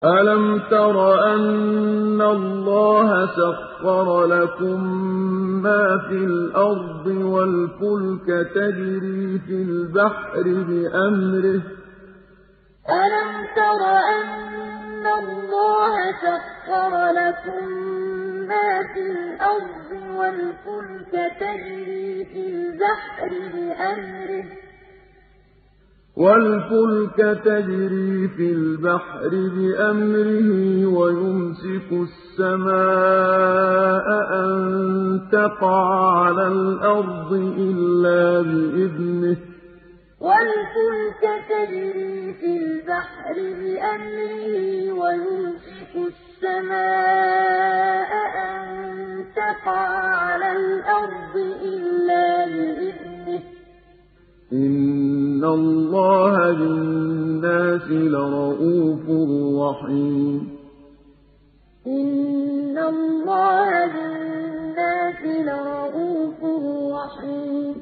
أَلَمْ تَرَ أَنَّ اللَّهَ سَخَّرَ لَكُم مَّا فِي الْأَرْضِ وَالْفُلْكَ تَجْرِي فِي الْبَحْرِ بِأَمْرِهِ ۖ أَلَمْ تَرَ أَنَّ اللَّهَ سَخَّرَ لَكُم مَّا فِي الْأَرْضِ وَالْفُلْكَ تَجْرِي فِي الْبَحْرِ بِأَمْرِهِ وَيُمْسِكُ السَّمَاءَ أَن تَقَعَ عَلَى الْأَرْضِ إِلَّا بِإِذْنِهِ ۗ وَالْفُلْكَ تَجْرِي فِي الْبَحْرِ بِأَمْرِهِ وَيُمْسِكُ السَّمَاءَ أَن تَقَعَ عَلَى الْأَرْضِ إِلَّا بِإِذْنِهِ ۗ إِنَّ اللَّهَ بِالنَّاسِ لَرَءُوفٌ رَّحِيمٌ إِنَّ اللَّهَ بِالنَّاسِ لَرَءُوفٌ رَّحِيمٌ